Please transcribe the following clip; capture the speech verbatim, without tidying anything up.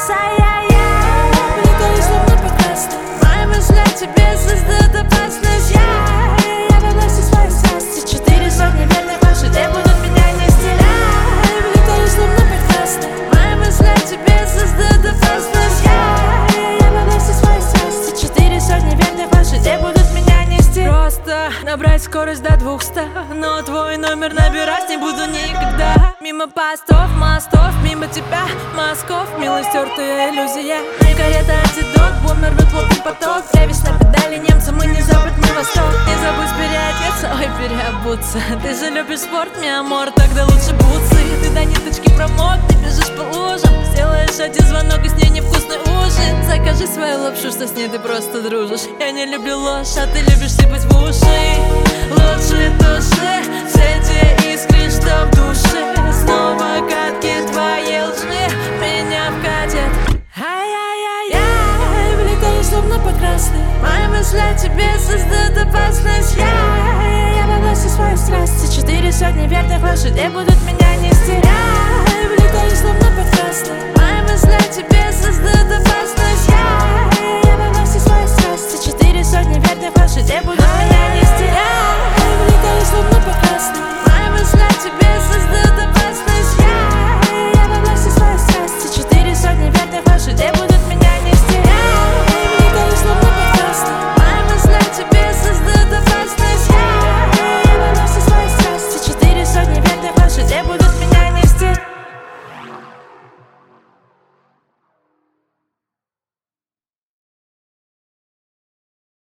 час, ай-яй-яй. Летаю словно по красной, мои мысли о тебе создают опасность. Я, я во власти своей страсти, четыре сотни верных лошадей будут меня нести. Летаю словно по красной, мои мысли о тебе создают опасность. Я, я во власти своей страсти, четыре сотни верных лошадей будут меня нести. Просто набрать скорость до двухсот, но твой номер набирать не буду никогда. Мимо постов, мостов, мимо тебя, мазков, мило стертая иллюзия. Карета антидот, бумер рвет плотный поток. Ревись на педали, немцы, мы не запад, не восток. Не забудь переодеться, ой, переобуться. Ты же любишь спорт, миамор, тогда лучше бутсы. Ты до ниточки промок, ты бежишь по лужам. Сделаешь один звонок, и с ней невкусный ужин. Закажи свою лапшу, что с ней ты просто дружишь. Я не люблю ложь, а ты любишь сыпать в уши. Лучше души, все те искры, что в душе. Снова катки твоей лжи меня вкатят. Ай-яй-яй-яй, влетаю словно по красной, мои мысли о тебе создают опасность. Я, я во власти своей страсти, четыре сотни верных лошадей будут меня нести.